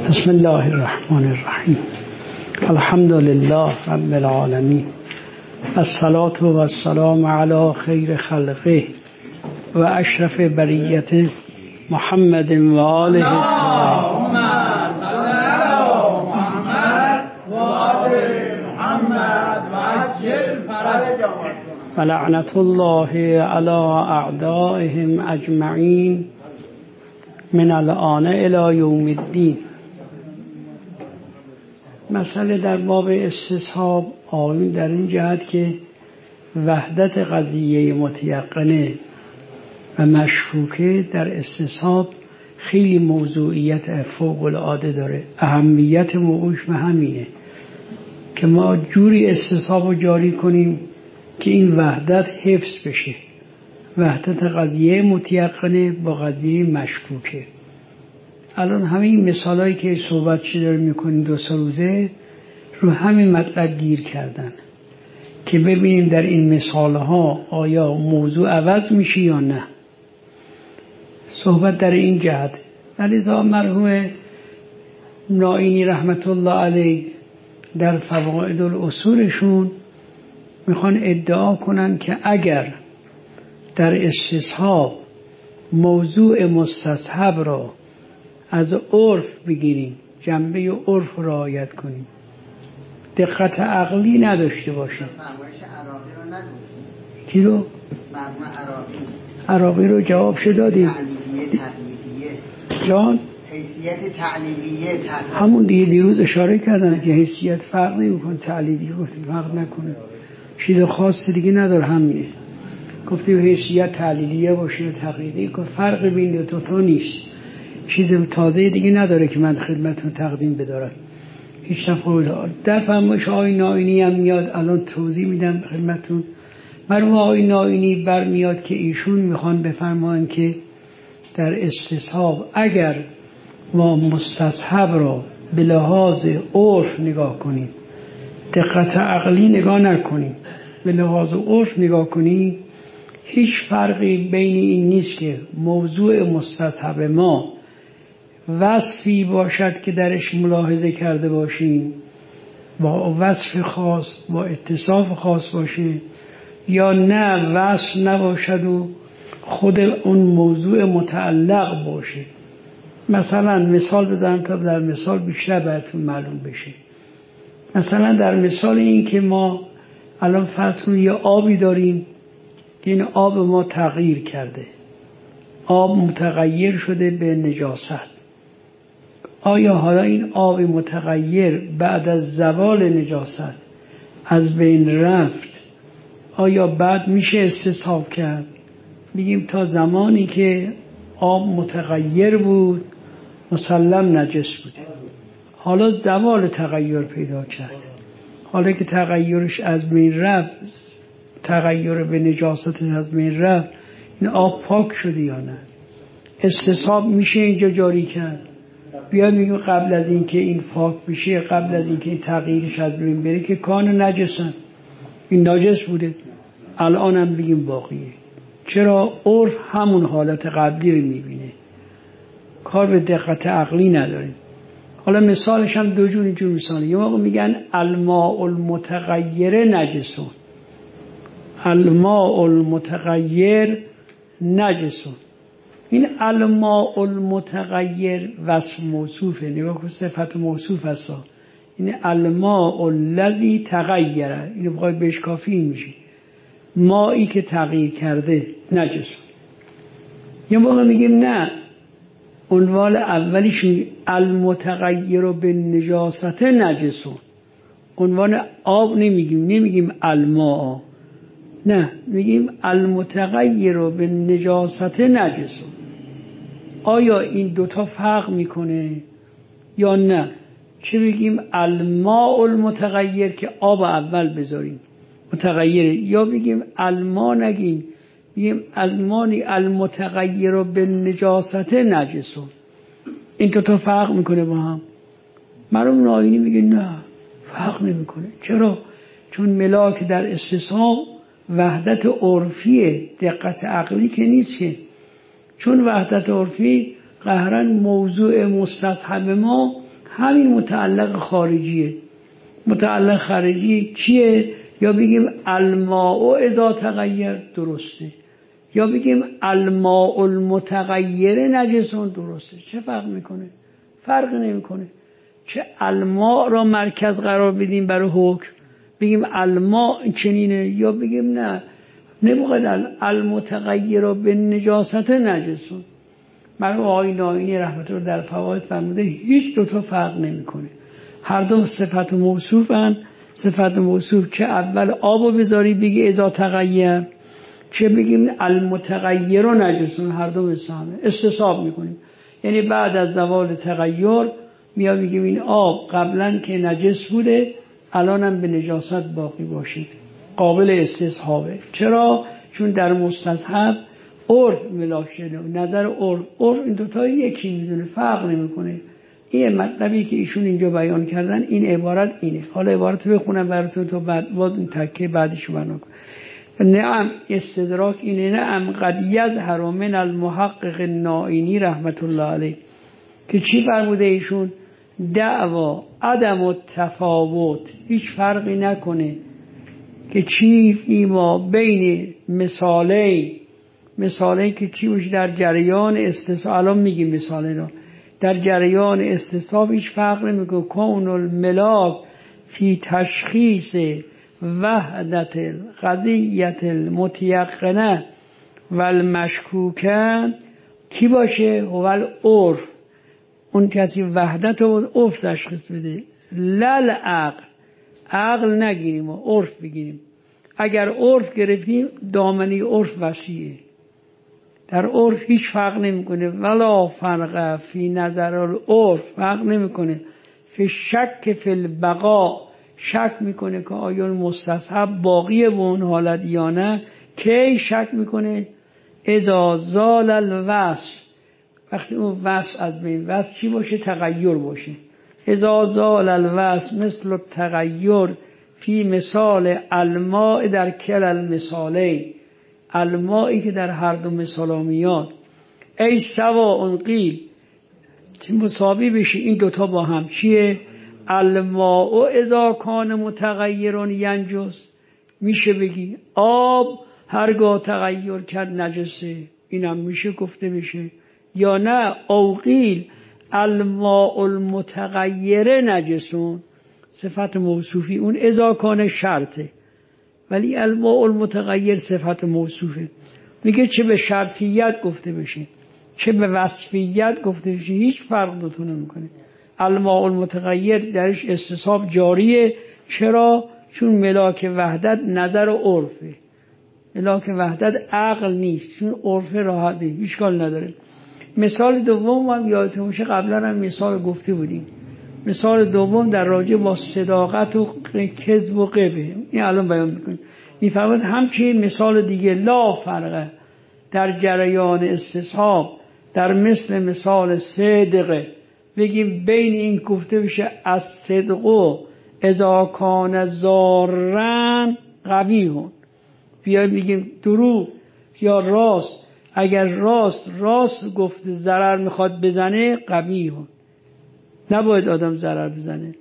بسم الله الرحمن الرحیم. الحمد لله رب العالمین، الصلاة و السلام علی خیر خلقه و اشرف بریت محمد و آله. اللهم صل علی محمد و آل محمد و عجل فرجهم و لعنت الله علی اعدائهم اجمعین من الآن الی یوم الدین. مسئله در باب استصحاب آیین در این جهت که وحدت قضیه متیقنه و مشکوکه در استصحاب خیلی موضوعیت فوق العاده داره. اهمیت موضوعش به همینه که ما جوری استصحاب رو جاری کنیم که این وحدت حفظ بشه، وحدت قضیه متیقنه با قضیه مشکوکه. الان همه این مثالایی که صحبت چی داره میکنیم 2-3 روزه رو همین مطلب گیر کردن که ببینیم در این مثالها آیا موضوع عوض میشه یا نه. صحبت در این جهت. ولیزا مرحوم نائینی رحمت الله علیه در فواید الاصولشون میخوان ادعا کنن که اگر در استصحاب موضوع مستصحب را از عرف بگیریم، جنبه عرف رعایت کنیم، دقت عقلی نداشته باشیم. کی رو؟ عراقی رو جواب شد دادیم. جان؟ حیثیت تعلیلیه همون دیروز اشاره کردم که حیثیت فرق نمی‌کنه، تعلیلی گفتیم فرق نکنه، چیز خاصی دیگه نداره، همینه. گفتیم حیثیت تعلیلیه باشه و تقلیدی، که فرق بین دو تا نیست، چیز تازه دیگه نداره که من خدمتتون تقدیم بدارم. هیچ تفاوت در فرمایش آقای نائینی هم میاد، الان توضیح میدم خدمتتون. مرحوم آقای نائینی برمیاد که ایشون میخوان بفرمایند که در استصحاب اگر ما مستصحب را به لحاظ عرف نگاه کنیم، دقت عقلی نگاه نکنیم، به لحاظ عرف نگاه کنیم، هیچ فرقی بین این نیست که موضوع مستصحب ما وصفی باشد که درش ملاحظه کرده باشیم، با وصف خاص، با اتصاف خاص باشه، یا نه وصف نباشد و خود اون موضوع متعلق باشه. مثلا مثال بزنم تا در مثال بیشتر براتون معلوم بشه. مثلا در مثال این که ما الان فرض کنیم یه آبی داریم که این آب ما تغییر کرده، آب متغیر شده به نجاست. آیا حالا این آب متغیر بعد از زوال نجاست از بین رفت، آیا بعد میشه استصحاب کرد؟ میگیم تا زمانی که آب متغیر بود مسلم نجس بوده، حالا زوال تغییر پیدا کرد، حالا که تغییرش از بین رفت، تغییر به نجاست از بین رفت، این آب پاک شده یا نه؟ استصحاب میشه اینجا جاری کرد. بیاد میگیم قبل از این که این پاک بشه، قبل از این که این تغییرش از بین بره که کان نجسن، این نجس بوده، الان هم بگیم باقیه. چرا؟ عرف همون حالت قبلی رو میبینه، کار به دقت عقلی نداریم. حالا مثالش هم دو جور اینجور مثاله. یه موقع میگن الماء المتغیر نجسون، الماء المتغیر نجسون. این الماء المتغیر وصف موصوفه، نگاه کن صفت موصوف هست. این الماء الذی تغیر، اینو بخوای بهش کافی میشه، مایی که تغییر کرده نجسون. یه موقع میگیم نه، عنوان اولیش المتغیر به نجاست نجسون، عنوان آب نمیگیم الماء، نه میگیم المتغیر به نجاست نجسون. آیا این دوتا فرق میکنه یا نه؟ چه بگیم الماء المتغیر که آب اول بذاریم متغیره، یا بگیم الماء نگیم، بگیم المانی المتغیر به نجاست نجسون. این دوتا فرق میکنه با هم؟ مرحوم نائینی میگه نه، فرق نمیکنه. چرا؟ چون ملاک در استصحاب وحدت عرفیه، دقت عقلی که نیست که. چون وحدت عرفی قهرن موضوع مستصحب ما همین متعلق خارجیه. متعلق خارجی چیه؟ یا بگیم الماء اذا تغیر درسته، یا بگیم الماء المتغیر نجسون درسته. چه فرق میکنه؟ فرق نمیکنه. چه الماء را مرکز قرار بدیم برای حکم، بگیم الماء چنینه، یا بگیم نه نباید المتغیر را به نجاست نجسون. مرحوم آقای نائینی رحمت الله در فواید فرموده هیچ دوتا فرق نمیکنه، هر دو صفت موصوفن. صفت موصوف چه اول آبو بذاری بگی اذا تغیر، چه بگیم المتغیر و نجسون، هر دو مثل همه. استصحاب میکنیم، یعنی بعد از زوال تغییر میاد میگیم این آب قبلا که نجس بوده الانم به نجاست باقی باشه، قابل استصحابه. چرا؟ چون در مستصحب عرف ملاک شده، نظر عرف این دوتا یکی میدونه، فرق نمیکنه. این مطلبی که ایشون اینجا بیان کردن، این عبارت اینه. حالا عبارت بخونم براتون تا بعد باز این تکه بعدیشو بیان کنم. نعم استدراک اینه، نعم قد یظهر من المحقق النائینی رحمت الله علیه که چی فرموده ایشون؟ دعوا عدم التفاوت، هیچ فرقی نکنه که چی فیما بین مثالی که چی باشه در جریان استصحاب. الان میگیم مثالی را در جریان استصحاب هیچ فرق نمیکنه. کون الملاک فی تشخیص وحدت القضیت المتیقنه و المشکوکه کی باشه؟ هو العرف، اون کسی وحدت رو عرف تشخیص بده، لل عقل نگیریم و عرف بگیریم. اگر عرف گرفتیم دامنه عرف وسیعه، در عرف هیچ فرق نمیکنه. ولا فرق فی نظر العرف، فرق نمیکنه. فی شک فی البقاء، شک میکنه که آیا مستصحب باقیه به اون حالت یا نه. کی شک میکنه؟ اذا زال الوصف، وقتی اون وصف از بین، وصف چی باشه؟ تغییر باشه. اذا زال الوصف مثل التغییر فی مثال الماء در کل المثالی، المائی که در هر دو مثال میاد. ای سواء قیل، مساوی بشه این دوتا با هم. چیه؟ الماء اذا کان متغیرون ینجس، میشه بگی آب هرگاه تغییر کرد نجسه، اینم میشه گفته بشه. یا نه او قیل الماء المتغیر نجسون، صفت موصوفی اون اذا کان شرطه، ولی الماء المتغیر صفت موصوفه. میگه چه به شرطیت گفته بشه چه به وصفیت گفته بشه هیچ فرق دوتون نمیکنه. الماء المتغیر درش استصحاب جاریه. چرا؟ چون ملاک وحدت نظر و عرفه، ملاک وحدت عقل نیست، چون عرف راحته، هیچ کال نداره. مثال دوم هم یادتون باشه قبلا هم مثال گفته بودیم. مثال دوم در راجع با صداقت و کذب و غیبه، این الان بیان میکنیم. میفرماید همچنین مثال دیگه لا فرقه در جریان استصحاب در مثال صدقه، بگیم بین این گفته بشه از صدقو اذا کان ضارن قبیحون، بیایم بگیم دروغ یا راست، اگر راست گفته ضرر میخواد بزنه قبیحون، نباید آدم ضرر بزنه.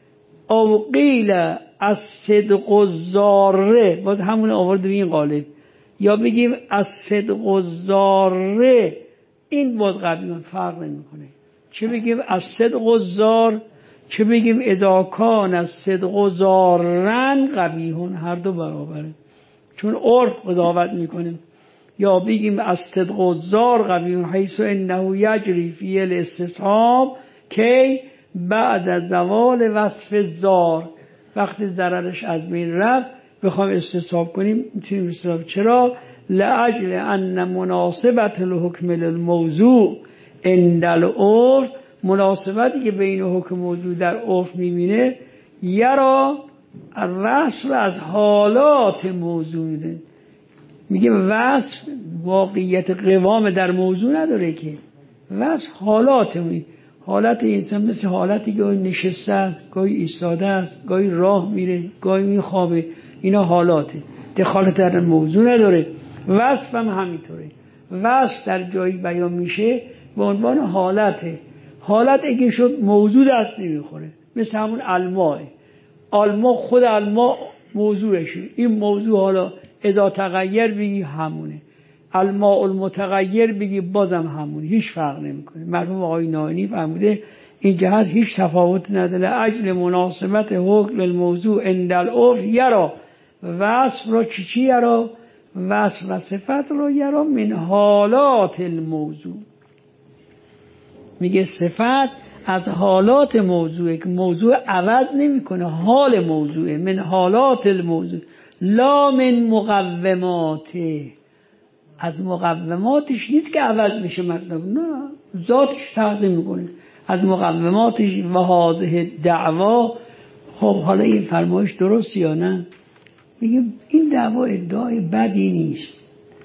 او قیل از صدق و ضاره، باز همون آورده به این قالب، یا بگیم از صدق و ضاره، این باز قبیحون، فرق نمیکنه. چه بگیم از صدق و ضار، چه بگیم اذا کان از صدق و ضارن قبیحون، هر دو برابره، چون عرف قضاوت میکنیم. یا بگیم از صدق و ضار قبیحون حیث انه یجری فی الاستصحاب کی بعد از زوال وصف ضار، وقتی ضررش از بین رفت بخوام استصحاب کنیم میتونیم استصحاب. چرا؟ لاجل ان مناسبت الحکم للموضوع عند العرف، مناسبتی که بین حکم موضوع در عرف میبینه، یرا الوصف از حالات موضوع میده. میگه وصف واقعیت قوام در موضوع نداره که، وصف حالت انسان مثل حالتی که گاهی نشسته است، گاهی ایستاده است، گاهی راه میره، گاهی میخوابه، اینا حالاته، دخالت در موضوع نداره. وصف هم همینطوره. وصف در جایی بیان میشه به عنوان حالته، حالت اگه شد موضوع دست نمیخوره، مثل همون الماء خود الماء موضوعشه، این موضوع حالا اذا تغییر بگی همونه، الماء المتغیر بگی بازم همونه، هیچ فرق نمیکنه. مرحوم آقای نائینی فرموده این جهت هیچ تفاوت نداره. اجل مناسبت حکم الموضوع عند العرف یرا، وصف را چی یرا؟ وصف و صفت را یرا من حالات الموضوع. میگه صفت از حالات موضوعه که موضوع عوض نمیکنه، حال موضوعه، من حالات الموضوع لا من مقوماته، از مقوماتش نیست که عوض میشه مطلب، نه ذاتش تغییر نمیکنه، از مقوماتش. و هذه دعوا، خب حالا این فرمایش درست یا نه؟ میگه این دعوا ادعای بدی نیست،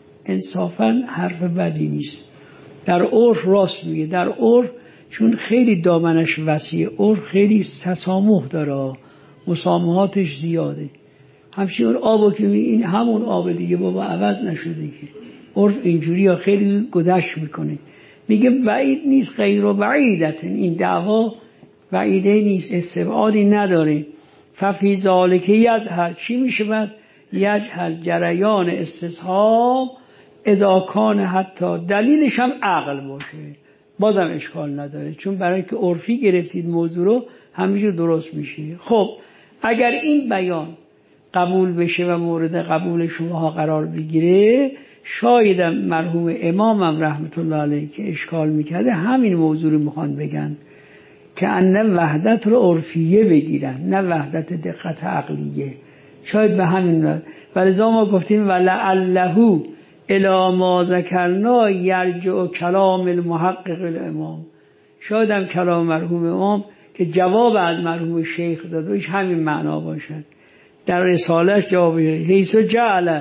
انصافا حرف بدی نیست، در عرف راست میگه، در عرف چون خیلی دامنش وسیعه، عرف خیلی تسامح داره، مسامحاتش زیاده. همچنین آبو که این همون آب دیگه بابا عوض نشده که، عرف اینجوری ها خیلی گذشت میکنه. میگه بعید نیست، غیر و بعیدت، این دعوا بعیده نیست، استبعادی نداره. ففی ذالک یظهر، چی میشه بس؟ یجهل جریان استصحاب اذا کان، حتی دلیلش هم عقل باشه بازم اشکال نداره، چون برای که عرفی گرفتید موضوع رو همینجور درست میشه. خب اگر این بیان قبول بشه و مورد قبول شماها قرار بگیره، شاید مرحوم امامم رحمت الله علیه که اشکال میکرده همین موضوع رو میخوان بگن که ان وحدت رو عرفیه بگیرن، نه وحدت دقت عقلیه. شاید به همین ولذا ما گفتیم ولعله الی ما ذکرنا یرجع کلام المحقق الامام. شاید هم کلام مرحوم امام که جواب از مرحوم شیخ داد وش همین معنا باشد. در رسالش جواب حیث جعل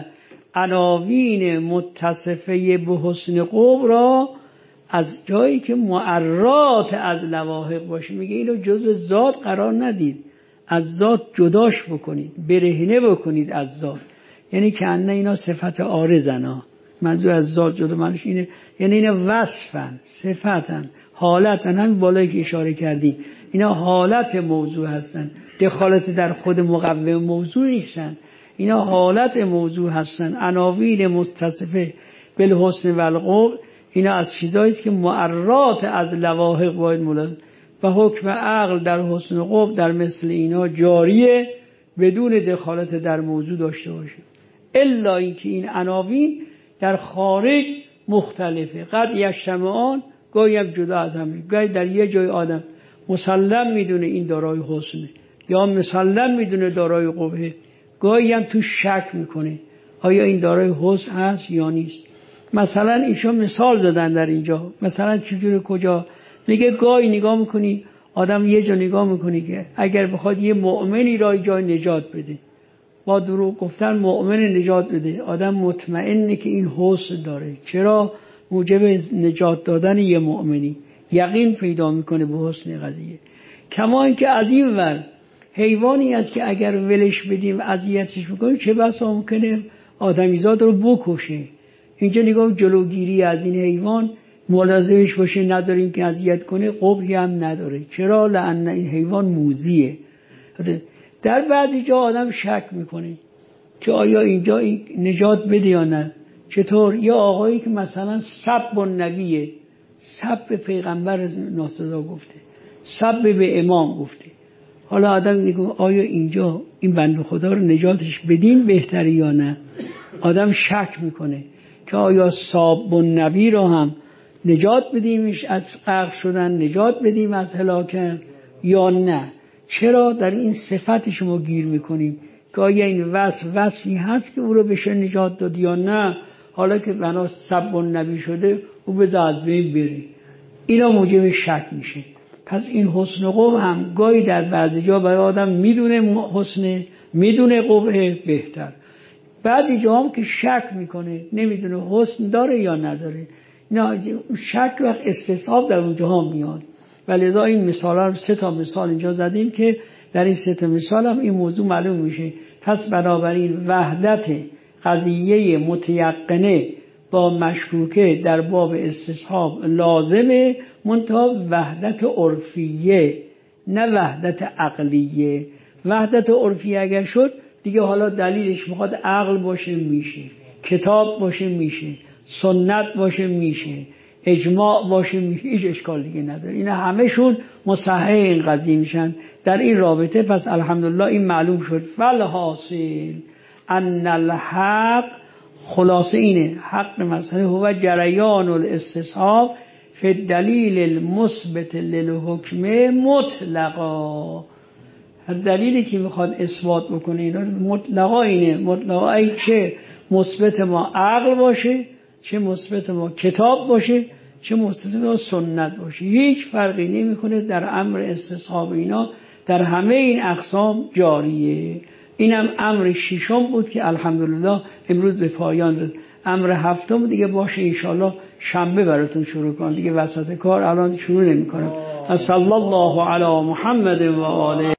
عناوین متصفه به حسن قوم را از جایی که معرات از لواحق باشه، میگه اینو جز ذات قرار ندید، از ذات جداش بکنید، برهنه بکنید از ذات، یعنی که انه اینا صفت عارضن، منظور از ذات جدا منش اینه، یعنی اینا وصفن، صفتن، حالتن، همین بالایی که اشاره کردیم اینا حالت موضوع هستن، دخالت در خود مقوم موضوع نیستن، اینا حالت موضوع هستن. عناوین متصفه بالحسن والقبح، اینا از چیزایی است که معرات از لواحق باید مولد و حکم عقل در حسن قبح در مثل اینا جاریه بدون دخالت در موضوع داشته باشه، الا اینکه این عناوین در خارج مختلفه. قد یجتمعان، گاهی هم جدا از هم، گاهی در یه جای آدم مسلم میدونه این دارای حسنه یا مسلم میدونه دارای قبحه، گاهی هم تو شک میکنه آیا این دارای حسن هست یا نیست. مثلا ایشون مثال دادن در اینجا، مثلا چجوری کجا؟ میگه گاهی نگاه میکنی آدم یه جا نگاه میکنی که اگر بخواد یه مؤمنی را جای نجات بده، با دروغ گفتن مؤمن نجات بده، آدم مطمئنه که این حسن داره. چرا؟ موجب نجات دادن یه مؤمنی یقین پیدا میکنه به حسن قضیه. کما اینکه از این ور حیوانی است که اگر ولش بدیم اذیتش میکنیم، چه بسا ممکنه آدمیزاد رو بکشه. اینجا نگاه جلوگیری از این حیوان ملاحظهش باشه، نذاریم که اذیت کنه، قبحی هم نداره. چرا؟ لأن این حیوان موذیه. در بعضی جا آدم شک میکنه که آیا اینجا نجات بده یا نه. چطور؟ یا آقایی که مثلا سب النبیه، سب به پیغمبر ناسزا گفته، سب به امام گفته، حالا آدم میگه آیا اینجا این بنده خدا رو نجاتش بدیم بهتره یا نه؟ آدم شک میکنه که آیا ساب النبی رو هم نجات بدیمش از غرق شدن، نجات بدیم از هلاکت یا نه. چرا در این صفت شما گیر میکنیم که آیا این وصفی هست که او رو بشه نجات داد یا نه؟ حالا که بنا سب النبی شده او به از بین بره، اینا موجب شک میشه. پس این حسن و قبح هم گاهی در بعضی جا برای آدم میدونه حسن، میدونه قبح بهتر، بعضی جا هم که شک میکنه نمیدونه حسن داره یا نداره. نه، شک وقت استصحاب در اونجا ها میاد. ولذا این مثال ها 3 مثال اینجا زدیم که در این 3 مثال هم این موضوع معلوم میشه. پس بنابراین وحدت قضیه متیقنه با مشکوکه در باب استصحاب لازمه، منتها وحدت عرفیه نه وحدت عقلیه. وحدت عرفیه اگر شد دیگه حالا دلیلش میخواد عقل باشه میشه، کتاب باشه میشه، سنت باشه میشه، اجماع باشه میشه، هیچ اشکال دیگه نداره. اینا همهشون مصحح این قضیه میشن در این رابطه. پس الحمدلله این معلوم شد. فالحاصل ان الحق، خلاصه اینه، حق مسئله هو جریان الاستصحاب فی الدلیل المثبت للحکم مطلقا. هر دلیلی که میخواد اثبات بکنه اینا مطلقا اینه، مطلقا ای چه مثبت ما عقل باشه، چه مثبت ما کتاب باشه، چه مثبت ما سنت باشه، هیچ فرقی نمیکنه در امر استصحاب. اینا در همه این اقسام جاریه. اینم امر ششم بود که الحمدلله امروز به پایان رسید. امر هفتم دیگه باشه انشالله شنبه براتون شروع کنم، دیگه وسط کار الان شروع نمی‌کنم. صلی الله علی محمد و آله